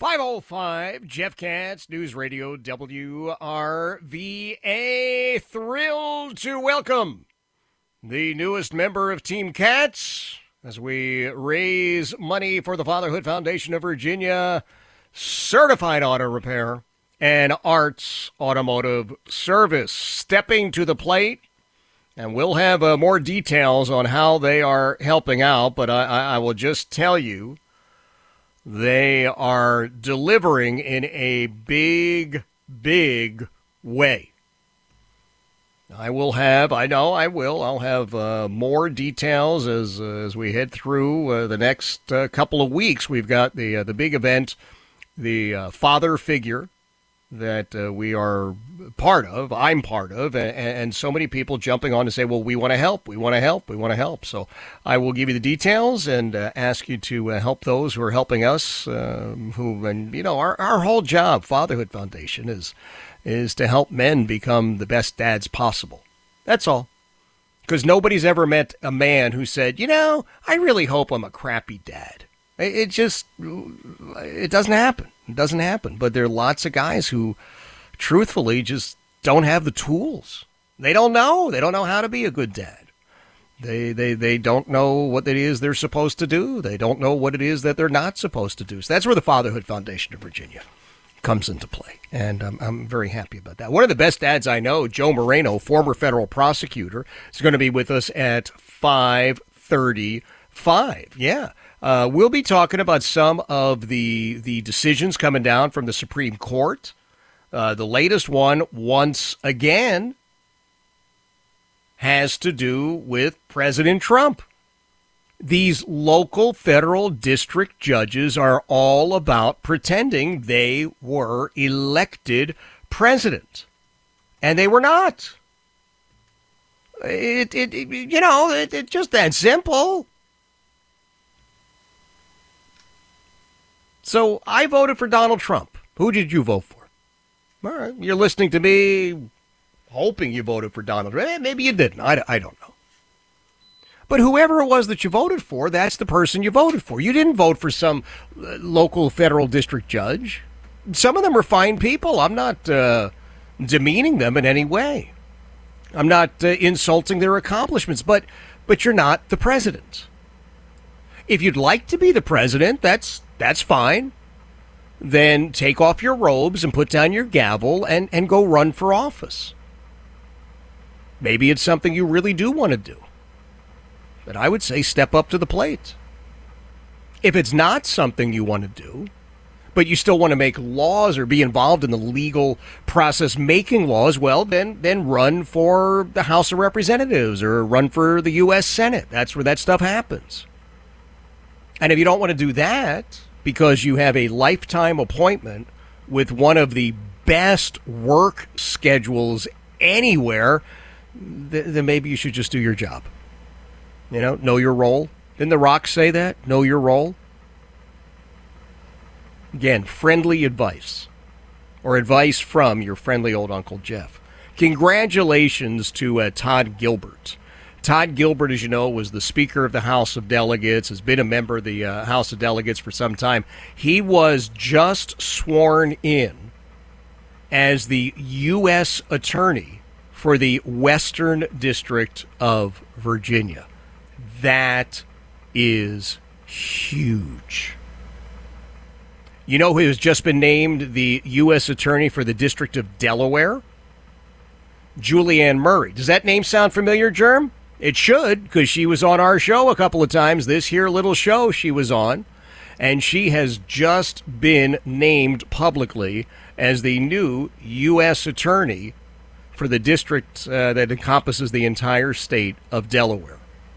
505 Jeff Katz, News Radio WRVA. Thrilled to welcome the newest member of Team Katz as we raise money for the Fatherhood Foundation of Virginia, Certified Auto Repair, and Arts Automotive Service. Stepping to the plate, and we'll have more details on how they are helping out, but I will just tell you, they are delivering in a big, big way. I'll have more details as we head through the next couple of weeks. We've got the big event, the father figure that we are part of, I'm part of, and so many people jumping on to say, well, we want to help, we want to help, we want to help. So I will give you the details and ask you to help those who are helping us, our whole job, Fatherhood Foundation, is to help men become the best dads possible. That's all. Because nobody's ever met a man who said, I really hope I'm a crappy dad. It doesn't happen. It doesn't happen. But there are lots of guys who, truthfully, just don't have the tools. They don't know. They don't know how to be a good dad. They don't know what it is they're supposed to do. They don't know what it is that they're not supposed to do. So that's where the Fatherhood Foundation of Virginia comes into play. And I'm very happy about that. One of the best dads I know, Joe Moreno, former federal prosecutor, is going to be with us at 5:35. Yeah. We'll be talking about some of the decisions coming down from the Supreme Court. The latest one, once again, has to do with President Trump. These local federal district judges are all about pretending they were elected president. And they were not. It's just that simple. So I voted for Donald Trump. Who did you vote for? All right, you're listening to me hoping you voted for Donald Trump. Maybe you didn't. I don't know. But whoever it was that you voted for, that's the person you voted for. You didn't vote for some local federal district judge. Some of them are fine people. I'm not demeaning them in any way. I'm not insulting their accomplishments, but you're not the president. If you'd like to be the president, that's fine. Then take off your robes and put down your gavel and go run for office. Maybe it's something you really do want to do. But I would say step up to the plate. If it's not something you want to do, but you still want to make laws or be involved in the legal process making laws, well, then run for the House of Representatives or run for the U.S. Senate. That's where that stuff happens. And if you don't want to do that because you have a lifetime appointment with one of the best work schedules anywhere, then maybe you should just do your job. Know your role. Didn't The Rock say that? Know your role. Again, friendly advice, or advice from your friendly old Uncle Jeff. Congratulations to Todd Gilbert. Todd Gilbert, as you know, was the Speaker of the House of Delegates, has been a member of the House of Delegates for some time. He was just sworn in as the U.S. Attorney for the Western District of Virginia. That is huge. You know who has just been named the U.S. Attorney for the District of Delaware? Julianne Murray. Does that name sound familiar, Germ? It should, because she was on our show a couple of times, this here little show she was on, and she has just been named publicly as the new U.S. Attorney for the district that encompasses the entire state of Delaware.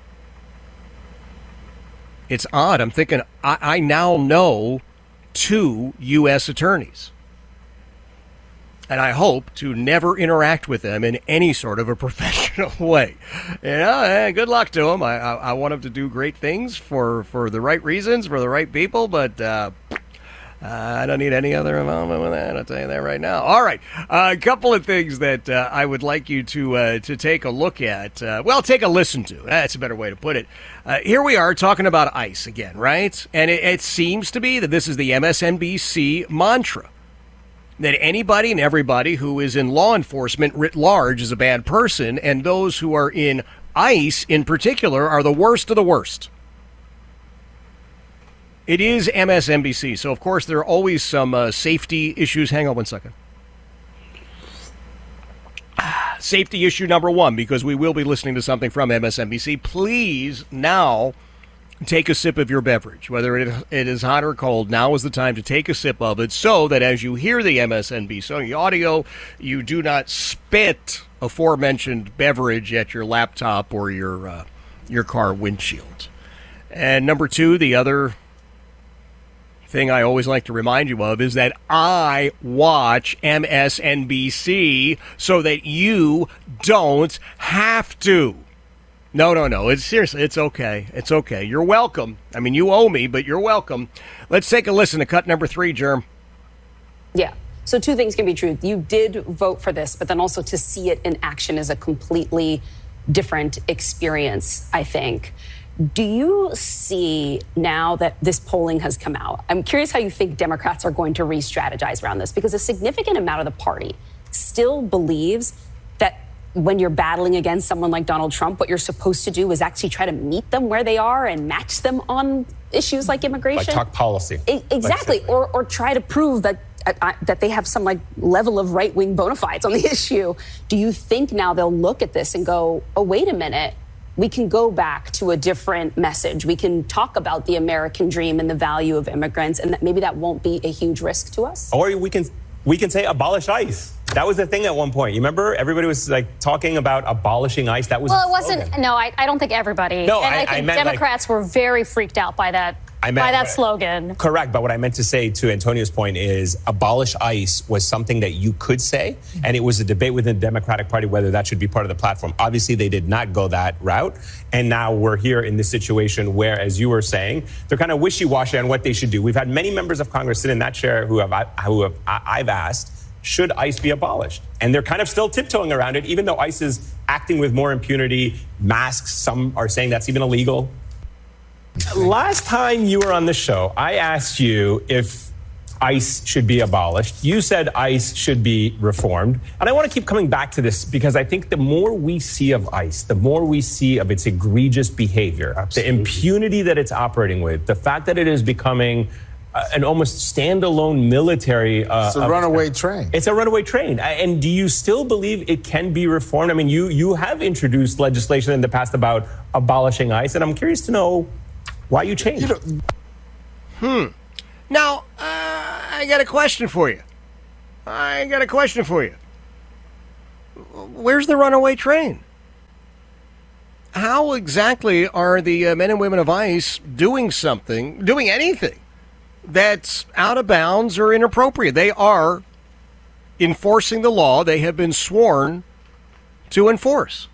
It's odd. I'm thinking I now know 2 U.S. attorneys. And I hope to never interact with them in any sort of a professional way. Good luck to them. I want them to do great things for the right reasons, for the right people. But I don't need any other involvement with that. I'll tell you that right now. All right. A couple of things that I would like you to take a look at. Take a listen to. That's a better way to put it. Here we are talking about ICE again, right? And it seems to be that this is the MSNBC mantra, that anybody and everybody who is in law enforcement writ large is a bad person, and those who are in ICE in particular are the worst of the worst. It is MSNBC, so of course there are always some safety issues. Hang on one second. Safety issue number one, because we will be listening to something from MSNBC. Please now take a sip of your beverage, whether it is hot or cold. Now is the time to take a sip of it, so that as you hear the MSNBC audio, you do not spit aforementioned beverage at your laptop or your car windshield. And number two, the other thing I always like to remind you of is that I watch MSNBC so that you don't have to. No. It's seriously, it's okay. It's okay. You're welcome. I mean, you owe me, but you're welcome. Let's take a listen to cut number 3, Germ. Yeah. So two things can be true. You did vote for this, but then also to see it in action is a completely different experience, I think. Do you see, now that this polling has come out, I'm curious how you think Democrats are going to re-strategize around this, because a significant amount of the party still believes that when you're battling against someone like Donald Trump, what you're supposed to do is actually try to meet them where they are and match them on issues like immigration. Like talk policy. Exactly. Or try to prove that they have some like level of right-wing bona fides on the issue. Do you think now they'll look at this and go, oh, wait a minute, we can go back to a different message. We can talk about the American dream and the value of immigrants, and that maybe that won't be a huge risk to us? Or we can say abolish ICE. That was the thing at one point. You remember everybody was like talking about abolishing ICE? That was it wasn't. No, I don't think everybody. No, and I think Democrats were very freaked out by that. By that slogan. Correct. But what I meant to say, to Antonio's point, is abolish ICE was something that you could say, and it was a debate within the Democratic Party whether that should be part of the platform. Obviously, they did not go that route. And now we're here in this situation where, as you were saying, they're kind of wishy-washy on what they should do. We've had many members of Congress sit in that chair who I've asked, should ICE be abolished? And they're kind of still tiptoeing around it, even though ICE is acting with more impunity. Masks, some are saying that's even illegal. Last time you were on the show, I asked you if ICE should be abolished. You said ICE should be reformed. And I want to keep coming back to this because I think the more we see of ICE, the more we see of its egregious behavior, the impunity that it's operating with, the fact that it is becoming an almost standalone military. It's a runaway train. It's a runaway train. And do you still believe it can be reformed? I mean, you have introduced legislation in the past about abolishing ICE, and I'm curious to know why you changed. Now, I got a question for you. Where's the runaway train? How exactly are the men and women of ICE doing anything that's out of bounds or inappropriate? They are enforcing the law they have been sworn to enforce.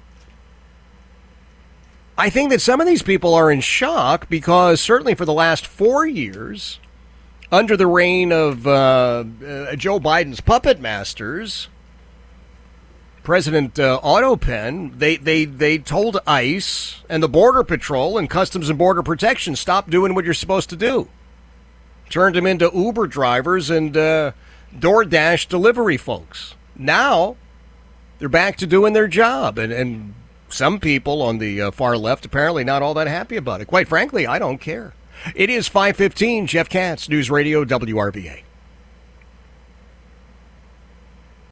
I think that some of these people are in shock because certainly for the last 4 years, under the reign of Joe Biden's puppet masters, President Otto Penn, they told ICE and the Border Patrol and Customs and Border Protection, stop doing what you're supposed to do. Turned them into Uber drivers and DoorDash delivery folks. Now they're back to doing their job, and some people on the far left apparently not all that happy about it. Quite frankly, I don't care. It is 5:15. Jeff Katz, News Radio WRVA.